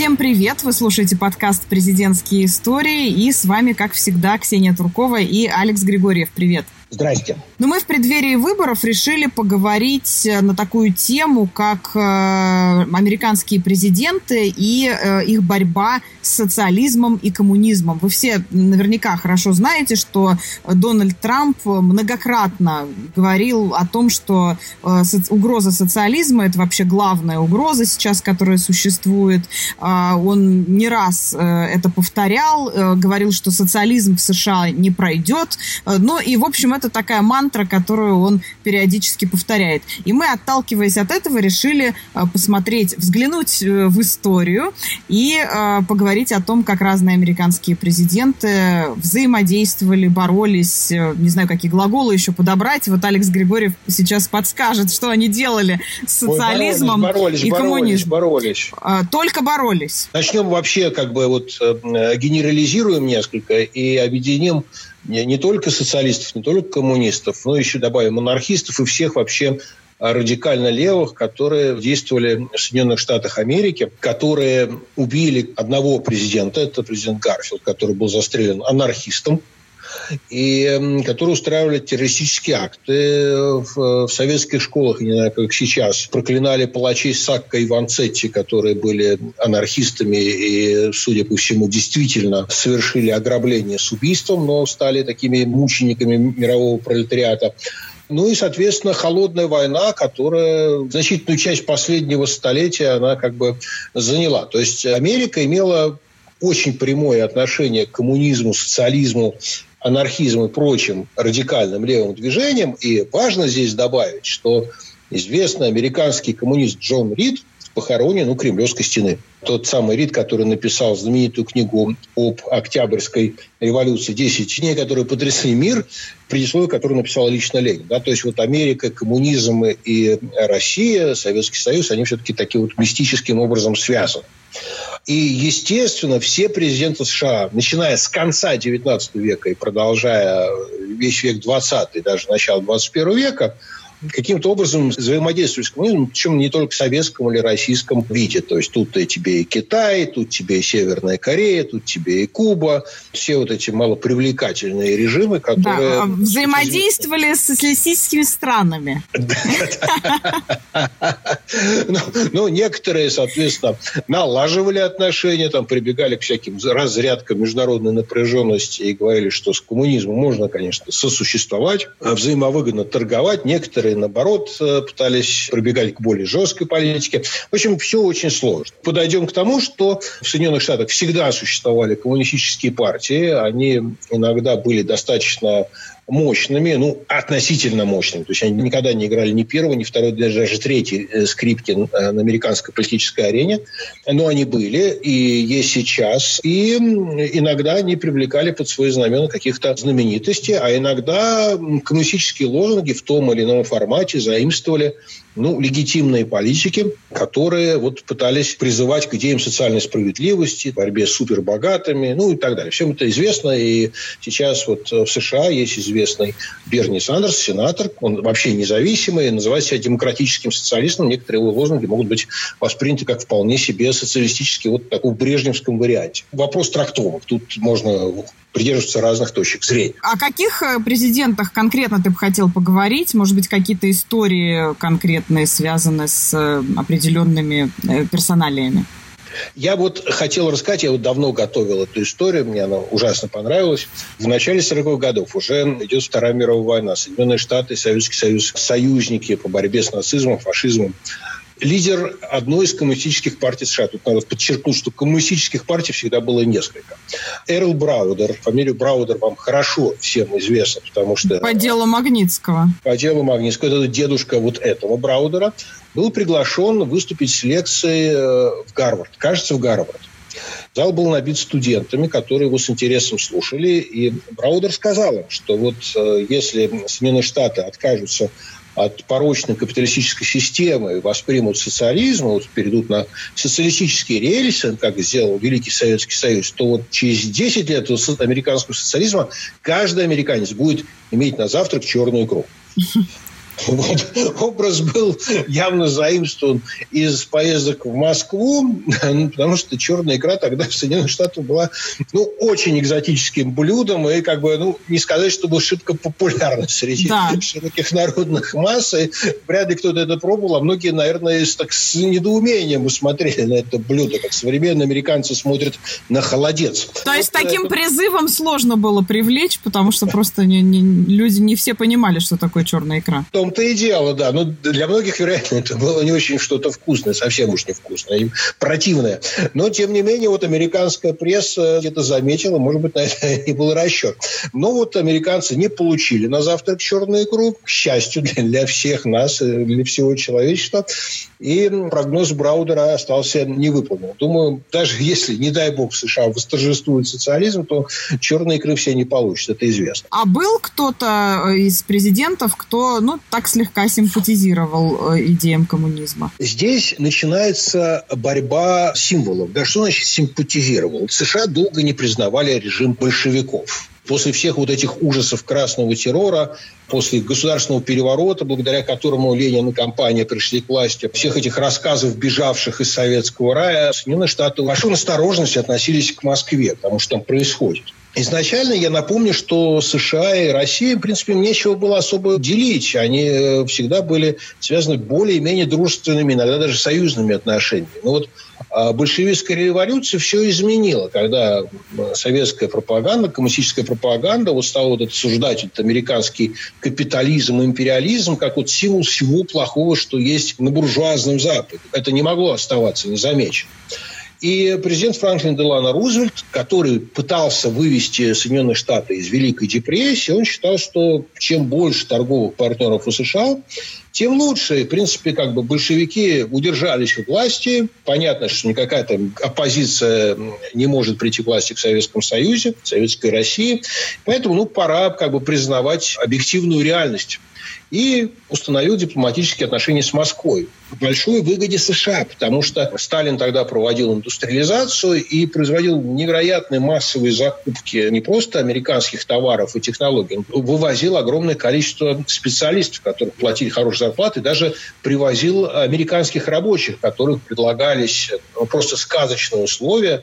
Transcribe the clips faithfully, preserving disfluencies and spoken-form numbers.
Всем привет! Вы слушаете подкаст «Президентские истории», и с вами, как всегда, Ксения Туркова и Алекс Григорьев. Привет! Здрасте. Но мы в преддверии выборов решили поговорить на такую тему, как э, американские президенты и э, их борьба с социализмом и коммунизмом. Вы все наверняка хорошо знаете, что Дональд Трамп многократно говорил о том, что э, со- угроза социализма – это вообще главная угроза сейчас, которая существует. Э, он не раз э, это повторял, э, говорил, что социализм в США не пройдет. Э, ну и, в общем, это такая мантра, которую он периодически повторяет. И мы, отталкиваясь от этого, решили э, посмотреть, взглянуть э, в историю и э, поговорить о том, как разные американские президенты взаимодействовали, боролись, э, не знаю, какие глаголы еще подобрать. Вот Алекс Григорьев сейчас подскажет, что они делали с социализмом Ой, боролись, и боролись, коммунизмом. Боролись, боролись. Э, только боролись. Начнем вообще, как бы, вот, э, генерализируем несколько и объединим не, не только социалистов, не только коммунистов, но еще добавим монархистов и всех вообще радикально левых, которые действовали в Соединенных Штатах Америки, которые убили одного президента, это президент Гарфилд, который был застрелен анархистом, и которые устраивали террористические акты в, в советских школах, не знаю, как сейчас, проклинали палачей Сакко и Ванцетти, которые были анархистами и, судя по всему, действительно совершили ограбление с убийством, но стали такими мучениками мирового пролетариата. Ну и, соответственно, холодная война, которая значительную часть последнего столетия она как бы заняла. То есть Америка имела очень прямое отношение к коммунизму, социализму, анархизму и прочим радикальным левым движениям. И важно здесь добавить, что известный американский коммунист Джон Рид похоронен у Кремлевской стены. Тот самый Рид, который написал знаменитую книгу об Октябрьской революции «десять дней», которые потрясли мир, предисловие которое написал лично Ленин. Да? То есть вот Америка, коммунизм и Россия, Советский Союз, они все-таки таким вот мистическим образом связаны. И, естественно, все президенты США, начиная с конца девятнадцатого века и продолжая весь век двадцатый, даже начало двадцать первого века, каким-то образом взаимодействуют с коммунизмом, причем не только в советском или российском виде. То есть тут тебе и Китай, тут тебе и Северная Корея, тут тебе и Куба. Все вот эти малопривлекательные режимы, которые... Да, взаимодействовали с социалистическими странами. Ну, некоторые, соответственно, налаживали отношения, там прибегали к всяким разрядкам международной напряженности и говорили, что с коммунизмом можно, конечно, сосуществовать, взаимовыгодно торговать. Некоторые наоборот, пытались прибегать к более жесткой политике. В общем, все очень сложно. Подойдем к тому, что в Соединенных Штатах всегда существовали коммунистические партии. Они иногда были достаточно мощными, ну, относительно мощными. То есть они никогда не играли ни первой, ни второй, даже третьей скрипки на американской политической арене. Но они были и есть сейчас. И иногда они привлекали под свои знамена каких-то знаменитостей, а иногда коммунистические лозунги в том или ином формате заимствовали ну, легитимные политики, которые вот пытались призывать к идеям социальной справедливости, борьбе с супербогатыми, ну и так далее. Всем это известно. И сейчас вот в США есть известный Берни Сандерс, сенатор. Он вообще независимый, называет себя демократическим социалистом. Некоторые его лозунги могут быть восприняты как вполне себе социалистические, вот такой в брежневском варианте. Вопрос трактовок. Тут можно придерживаться разных точек зрения. О каких президентах конкретно ты бы хотел поговорить? Может быть, какие-то истории конкретные, связанные с определенными персоналиями? Я вот хотел рассказать, я вот давно готовил эту историю, мне она ужасно понравилась. В начале сороковых годов уже идет Вторая мировая война. Соединенные Штаты, Советский Союз, союзники по борьбе с нацизмом, фашизмом. Лидер одной из коммунистических партий США. Тут надо подчеркнуть, что коммунистических партий всегда было несколько. Эрл Браудер. Фамилию Браудер вам хорошо всем известна, потому что... По делу Магнитского. По делу Магнитского. Это дедушка вот этого Браудера. Был приглашен выступить с лекцией в Гарвард. Кажется, в Гарвард. Зал был набит студентами, которые его с интересом слушали. И Браудер сказал им, что вот если Соединенные Штаты откажутся от порочной капиталистической системы и воспримут социализм, вот перейдут на социалистические рельсы, как сделал Великий Советский Союз, то вот через десять лет американского социализма каждый американец будет иметь на завтрак черную икру. Вот. Образ был явно заимствован из поездок в Москву, потому что черная икра тогда в Соединенных Штатах была ну, очень экзотическим блюдом, и как бы, ну, не сказать, что был шибко популярным среди да. широких народных масс, и вряд ли кто-то это пробовал, а многие, наверное, с, так, с недоумением смотрели на это блюдо, как современные американцы смотрят на холодец. То есть вот таким это... призывом сложно было привлечь, потому что просто не, не, люди не все понимали, что такое черная икра. В том-то и дело, да. Но для многих, вероятно, это было не очень что-то вкусное, совсем уж невкусное, и противное. Но, тем не менее, вот американская пресса это заметила, может быть, на это и был расчет. Но вот американцы не получили на завтрак черную икру, к счастью для, для всех нас, для всего человечества. И прогноз Браудера остался невыполнен. Думаю, даже если, не дай бог, в США восторжествует социализм, то черной икры все не получат, это известно. А был кто-то из президентов, кто, ну, так слегка симпатизировал идеям коммунизма? Здесь начинается борьба символов. Да что значит симпатизировал? США долго не признавали режим большевиков. После всех вот этих ужасов красного террора, после государственного переворота, благодаря которому Ленин и компания пришли к власти, всех этих рассказов, бежавших из советского рая, Соединенные Штаты с большой осторожностью относились к Москве, потому что там происходит. Изначально я напомню, что США и Россия, в принципе, нечего было особо делить. Они всегда были связаны более-менее дружественными, иногда даже союзными отношениями. Но вот большевистская революция все изменила, когда советская пропаганда, коммунистическая пропаганда вот стала вот осуждать этот американский капитализм и империализм как вот символ всего плохого, что есть на буржуазном Западе. Это не могло оставаться незамеченным. И президент Франклин Делано Рузвельт, который пытался вывести Соединенные Штаты из Великой депрессии, он считал, что чем больше торговых партнеров у США, тем лучше. И, в принципе, как бы большевики удержались у власти. Понятно, что никакая там оппозиция не может прийти к власти в Советском Союзе, в Советской России. Поэтому, ну, пора как бы признавать объективную реальность. И установил дипломатические отношения с Москвой. В большой выгоде США, потому что Сталин тогда проводил индустриализацию и производил невероятные массовые закупки не просто американских товаров и технологий, он вывозил огромное количество специалистов, которым платили хорошие зарплаты, даже привозил американских рабочих, которым предлагались просто сказочные условия.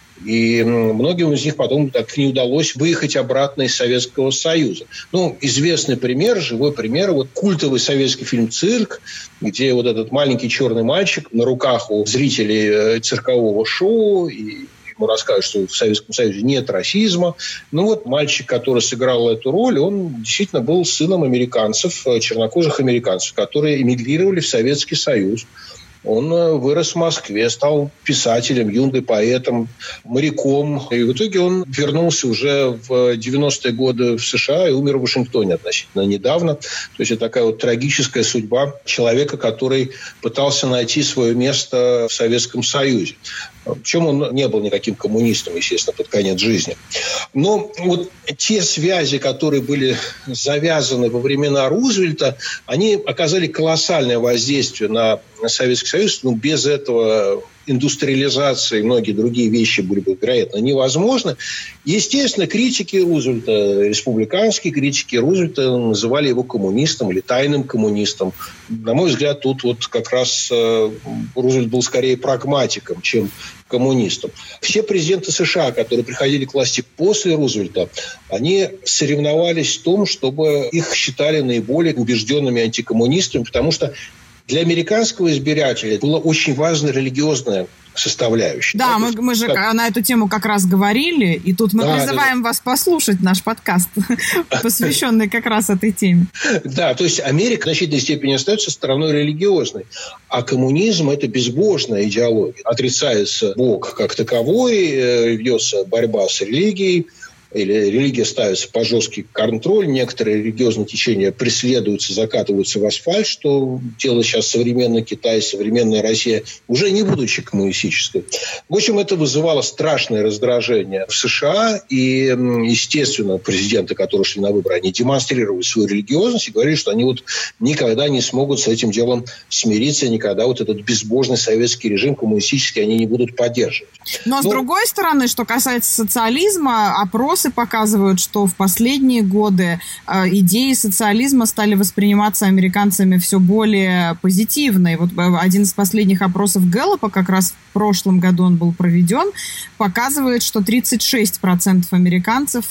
И многим из них потом так не удалось выехать обратно из Советского Союза. Ну, известный пример, живой пример, вот культовый советский фильм «Цирк», где вот этот маленький черный мальчик на руках у зрителей циркового шоу, и ему рассказывают, что в Советском Союзе нет расизма. Ну вот мальчик, который сыграл эту роль, он действительно был сыном американцев, чернокожих американцев, которые эмигрировали в Советский Союз. Он вырос в Москве, стал писателем, юным поэтом, моряком. И в итоге он вернулся уже в девяностые годы в США и умер в Вашингтоне относительно недавно. То есть это такая вот трагическая судьба человека, который пытался найти свое место в Советском Союзе. Причем он не был никаким коммунистом, естественно, под конец жизни. Но вот те связи, которые были завязаны во времена Рузвельта, они оказали колоссальное воздействие на Советский Союз. Ну, без этого индустриализации и многие другие вещи были бы, вероятно, невозможны. Естественно, критики Рузвельта, республиканские критики Рузвельта называли его коммунистом или тайным коммунистом. На мой взгляд, тут вот как раз э, Рузвельт был скорее прагматиком, чем коммунистом. Все президенты США, которые приходили к власти после Рузвельта, они соревновались в том, чтобы их считали наиболее убежденными антикоммунистами, потому что для американского избирателя была очень важна религиозная составляющая. Да, мы, мы же как... на эту тему как раз говорили, и тут мы да, призываем да, да. вас послушать наш подкаст, посвященный как раз этой теме. Да, то есть Америка в значительной степени остается стороной религиозной, а коммунизм – это безбожная идеология. Отрицается Бог как таковой, ведется борьба с религией, или религия ставится под жесткий контроль, некоторые религиозные течения преследуются, закатываются в асфальт, что делает сейчас современный Китай, современная Россия, уже не будучи коммунистической. В общем, это вызывало страшное раздражение в США, и, естественно, президенты, которые шли на выборы, они демонстрировали свою религиозность и говорили, что они вот никогда не смогут с этим делом смириться, никогда вот этот безбожный советский режим коммунистический они не будут поддерживать. Но, Но с другой стороны, что касается социализма, опрос опросы показывают, что в последние годы идеи социализма стали восприниматься американцами все более позитивно. И вот один из последних опросов Гэллопа, как раз в прошлом году он был проведен, показывает, что тридцать шесть процентов американцев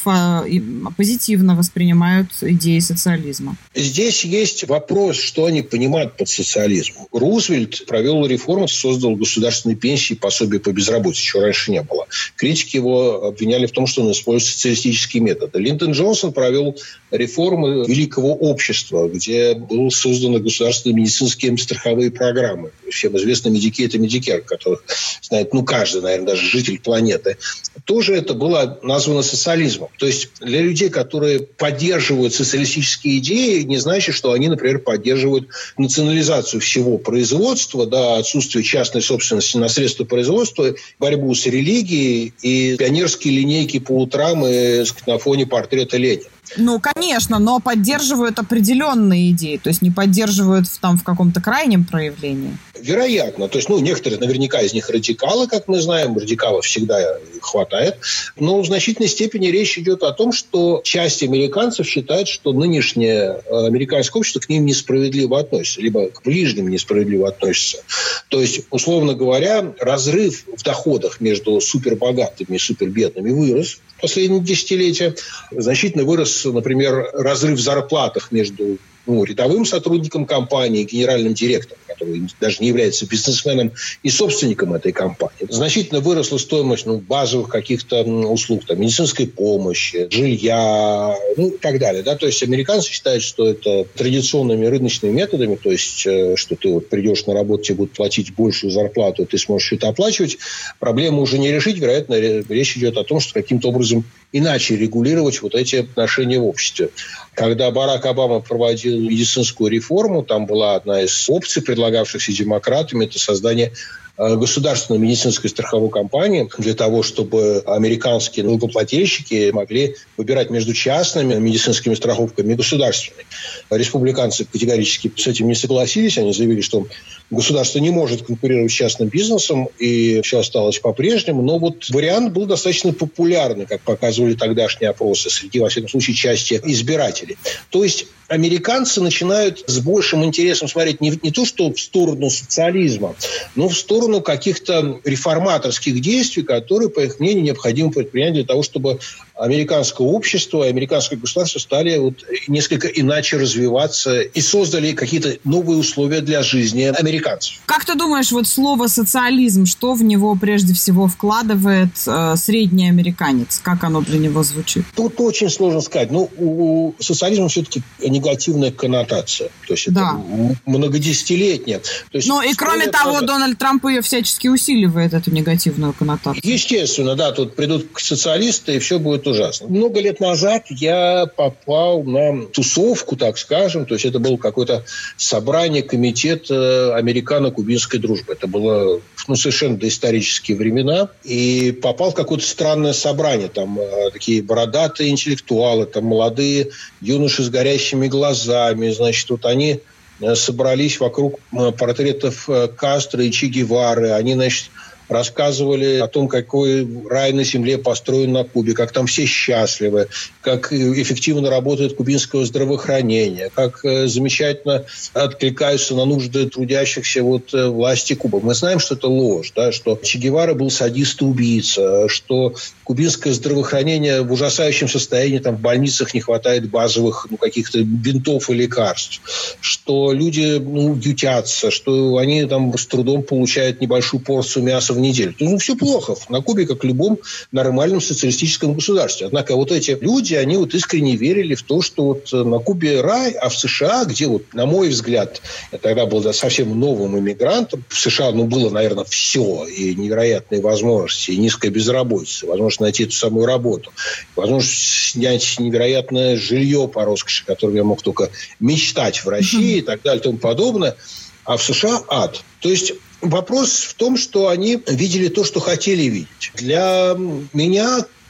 позитивно воспринимают идеи социализма. Здесь есть вопрос, что они понимают под социализмом. Рузвельт провел реформу, создал государственные пенсии, пособия по безработице, чего раньше не было. Критики его обвиняли в том, что он использует социалистические методы. Линдон Джонсон провел реформы великого общества, где были созданы государственные медицинские страховые программы. Всем известно Medicare и Medicare, которых знает, ну, каждый, наверное, даже житель планеты. Тоже это было названо социализмом. То есть для людей, которые поддерживают социалистические идеи, не значит, что они, например, поддерживают национализацию всего производства, да, отсутствие частной собственности на средства производства, борьбу с религией и пионерские линейки по утрам и на фоне портрета Ленина. Ну, конечно, но поддерживают определенные идеи, то есть не поддерживают в, там, в каком-то крайнем проявлении. Вероятно. То есть, ну, некоторые наверняка из них радикалы, как мы знаем, радикалов всегда хватает. Но в значительной степени речь идет о том, что часть американцев считает, что нынешнее американское общество к ним несправедливо относится, либо к ближним несправедливо относится. То есть, условно говоря, разрыв в доходах между супербогатыми и супербедными вырос в последние десятилетия. Значительно вырос, например, разрыв в зарплатах между ну, рядовым сотрудником компании, генеральным директором, который даже не является бизнесменом и собственником этой компании. Значительно выросла стоимость ну, базовых каких-то услуг, там, медицинской помощи, жилья, ну и так далее. Да? То есть американцы считают, что это традиционными рыночными методами, то есть что ты вот придешь на работу, тебе будут платить большую зарплату, ты сможешь это оплачивать, проблему уже не решить. Вероятно, речь идет о том, что каким-то образом иначе регулировать вот эти отношения в обществе. Когда Барак Обама проводил медицинскую реформу, там была одна из опций, предлагавшихся демократами, это создание государственной медицинской страховой компании для того, чтобы американские налогоплательщики могли выбирать между частными медицинскими страховками и государственными. Республиканцы категорически с этим не согласились. Они заявили, что государство не может конкурировать с частным бизнесом, и все осталось по-прежнему. Но вот вариант был достаточно популярный, как показывали тогдашние опросы, среди, во всяком случае, части избирателей. То есть американцы начинают с большим интересом смотреть не, не то, что в сторону социализма, но в сторону каких-то реформаторских действий, которые, по их мнению, необходимо предпринять для того, чтобы американское общество, американское государство стали вот несколько иначе развиваться и создали какие-то новые условия для жизни американцев. Как ты думаешь, вот слово «социализм», что в него прежде всего вкладывает э, средний американец? Как оно для него звучит? Тут очень сложно сказать. Ну, у социализма все-таки негативная коннотация. То есть да. это многодесятилетняя. То есть, ну и кроме того, много... Дональд Трамп ее всячески усиливает, эту негативную коннотацию. Естественно, да. Тут придут социалисты, и все будет ужасно. Много лет назад я попал на тусовку, так скажем. То есть это было какое-то собрание комитета американо-кубинской дружбы. Это было ну, совершенно доисторические времена. И попал в какое-то странное собрание. Там такие бородатые интеллектуалы, там молодые юноши с горящими глазами. Значит, вот они собрались вокруг портретов Кастро и Че Гевары. Они, значит, рассказывали о том, какой рай на земле построен на Кубе, как там все счастливы, как эффективно работает кубинское здравоохранение, как замечательно откликаются на нужды трудящихся вот власти Кубы. Мы знаем, что это ложь, да, что Че Гевара был садист и убийца, что кубинское здравоохранение в ужасающем состоянии, там в больницах не хватает базовых ну, каких-то бинтов и лекарств, что люди ну, ютятся, что они там с трудом получают небольшую порцию мяса в неделю. Ну, все плохо. На Кубе, как в любом нормальном социалистическом государстве. Однако вот эти люди, они вот искренне верили в то, что вот на Кубе рай, а в США, где вот, на мой взгляд, я тогда был совсем новым иммигрантом, в США, ну, было, наверное, все. И невероятные возможности, и низкая безработица, возможность найти эту самую работу, возможность снять невероятное жилье по роскоши, которым я мог только мечтать в России mm-hmm. и так далее и тому подобное. А в США ад. То есть вопрос в том, что они видели то, что хотели видеть. Для меня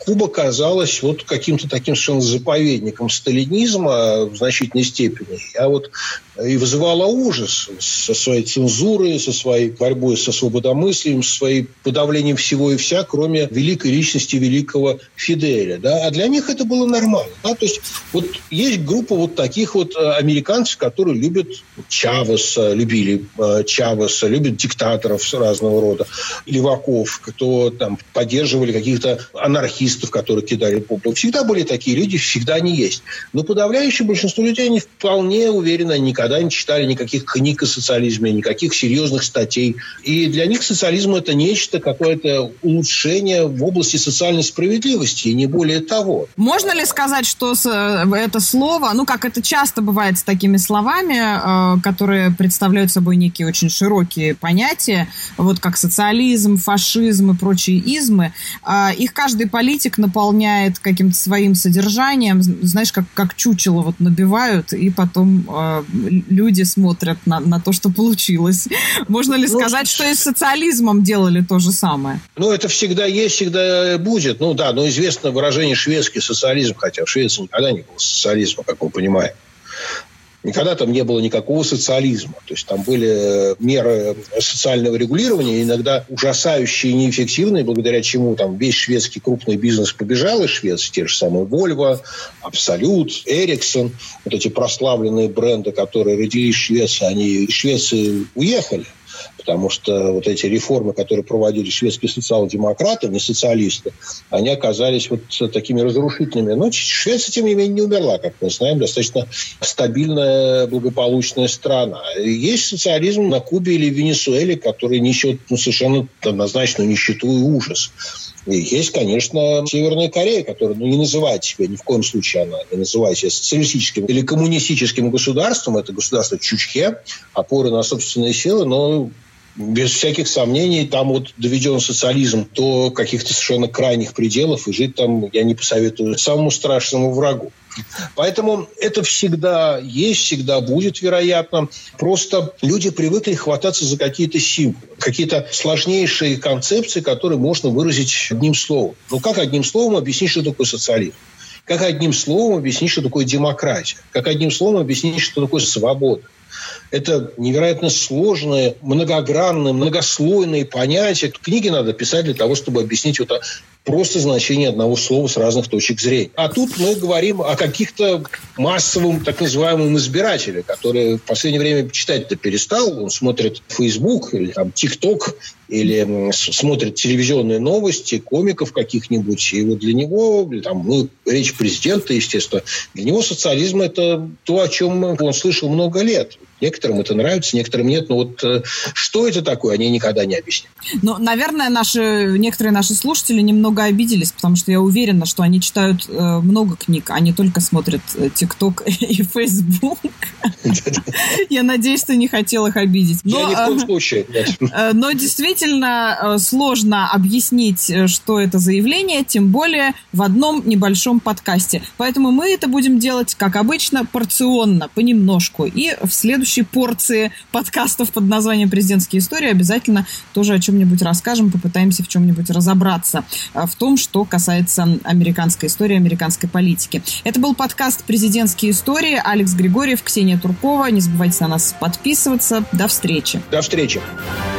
Куба казалась вот каким-то таким совершенно заповедником сталинизма в значительной степени. А вот и вызывала ужас со своей цензурой, со своей борьбой со свободомыслием, со своим подавлением всего и вся, кроме великой личности великого Фиделя. Да? А для них это было нормально. Да? То есть вот есть группа вот таких вот американцев, которые любят Чавеса, любили Чавеса, любят диктаторов разного рода, леваков, кто там поддерживали каких-то анархистов, которые кидали бомбы. Всегда были такие люди, всегда они есть. Но подавляющее большинство людей, они вполне уверены, они никогда не читали никаких книг о социализме, никаких серьезных статей. И для них социализм – это нечто, какое-то улучшение в области социальной справедливости, и не более того. Можно ли сказать, что это слово, ну, как это часто бывает с такими словами, которые представляют собой некие очень широкие понятия, вот как социализм, фашизм и прочие измы, их каждый политик наполняет каким-то своим содержанием, знаешь, как, как чучело вот набивают, и потом э, люди смотрят на, на то, что получилось. Можно ли сказать, ну, что и с социализмом делали то же самое? Ну, это всегда есть, всегда будет. Ну да, но известно выражение шведский социализм, хотя в Швеции никогда не было социализма, как мы понимаем. Никогда там не было никакого социализма. То есть там были меры социального регулирования, иногда ужасающие и неэффективные, благодаря чему там весь шведский крупный бизнес побежал из Швеции. Те же самые Volvo, Absolut, Ericsson. Вот эти прославленные бренды, которые родились в Швеции, они из Швеции уехали. Потому что вот эти реформы, которые проводили шведские социал-демократы, не социалисты, они оказались вот такими разрушительными. Но Швеция, тем не менее, не умерла, как мы знаем, достаточно стабильная, благополучная страна. Есть социализм на Кубе или в Венесуэле, который несет ну, совершенно однозначную нищету и ужас. И есть, конечно, Северная Корея, которая ну, не называет себя, ни в коем случае она не называет себя социалистическим или коммунистическим государством. Это государство Чучхе, опора на собственные силы, но без всяких сомнений там вот доведен социализм до каких-то совершенно крайних пределов, и жить там я не посоветую самому страшному врагу. Поэтому это всегда есть, всегда будет, вероятно. Просто люди привыкли хвататься за какие-то символы, какие-то сложнейшие концепции, которые можно выразить одним словом. Ну, как одним словом объяснить, что такое социализм? Как одним словом объяснить, что такое демократия? Как одним словом объяснить, что такое свобода? Это невероятно сложные, многогранные, многослойные понятия. Книги надо писать для того, чтобы объяснить это просто значение одного слова с разных точек зрения. А тут мы говорим о каких-то массовом, так называемом избирателе, который в последнее время читать-то перестал. Он смотрит Facebook или там TikTok, или смотрит телевизионные новости, комиков каких-нибудь. И вот для него, там, ну, речь президента, естественно, для него социализм – это то, о чем он слышал много лет. Некоторым это нравится, некоторым нет. Но вот э, что это такое, они никогда не объяснят. Ну, наверное, наши, некоторые наши слушатели немного обиделись, потому что я уверена, что они читают э, много книг, а не только смотрят ТикТок и Фейсбук. Я надеюсь, ты не хотел их обидеть. Я ни в коем случае. Но действительно сложно объяснить, что это за явление, тем более в одном небольшом подкасте. Поэтому мы это будем делать, как обычно, порционно, понемножку. И в следующей порции подкастов под названием «Президентские истории» обязательно тоже о чем-нибудь расскажем, попытаемся в чем-нибудь разобраться в том, что касается американской истории, американской политики. Это был подкаст «Президентские истории». Алекс Григорьев, Ксения Туркова. Не забывайте на нас подписываться. До встречи. До встречи.